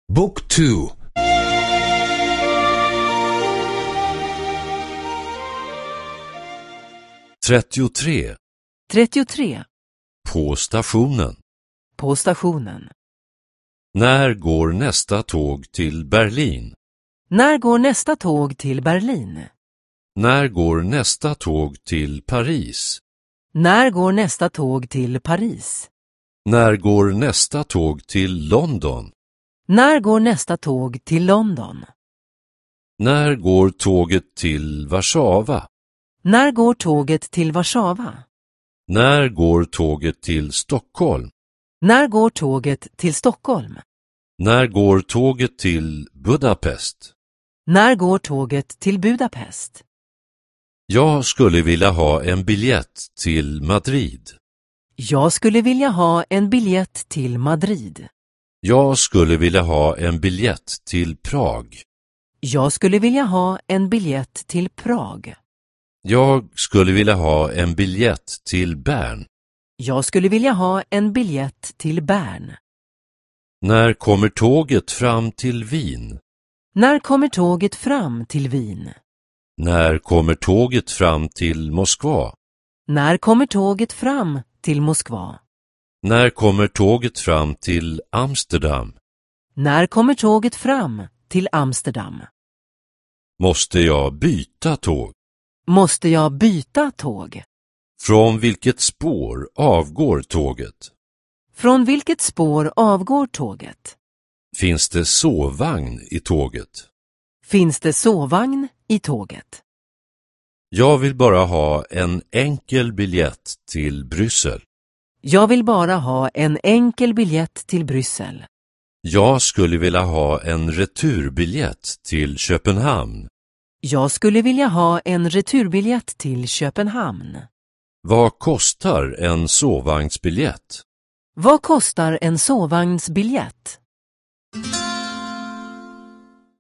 Book 2. 33. 33. På stationen. På stationen. När går nästa tåg till Berlin? När går nästa tåg till Berlin? När går nästa tåg till Paris? När går nästa tåg till Paris? När går nästa tåg till London? När går nästa tåg till London? När går tåget till Warszawa? När går tåget till Warszawa? När går tåget till Stockholm? När går tåget till Stockholm? När går tåget till Budapest? När går tåget till Budapest? Jag skulle vilja ha en biljett till Madrid. Jag skulle vilja ha en biljett till Madrid. Jag skulle vilja ha en biljett till Prag. Jag skulle vilja ha en biljett till Prag. Jag skulle vilja ha en biljett till Bern. Jag skulle vilja ha en biljett till Bern. När kommer tåget fram till Wien? När kommer tåget fram till Wien? När kommer tåget fram till Moskva? När kommer tåget fram till Moskva? När kommer tåget fram till Amsterdam? När kommer tåget fram till Amsterdam? Måste jag byta tåg? Måste jag byta tåg? Från vilket spår avgår tåget? Från vilket spår avgår tåget? Finns det sovvagn i tåget? Finns det sovvagn i tåget? Jag vill bara ha en enkel biljett till Bryssel. Jag vill bara ha en enkel biljett till Bryssel. Jag skulle vilja ha en returbiljett till Köpenhamn. Jag skulle vilja ha en returbiljett till Köpenhamn. Vad kostar en sovvagnsbiljett? Vad kostar en sovvagnsbiljett?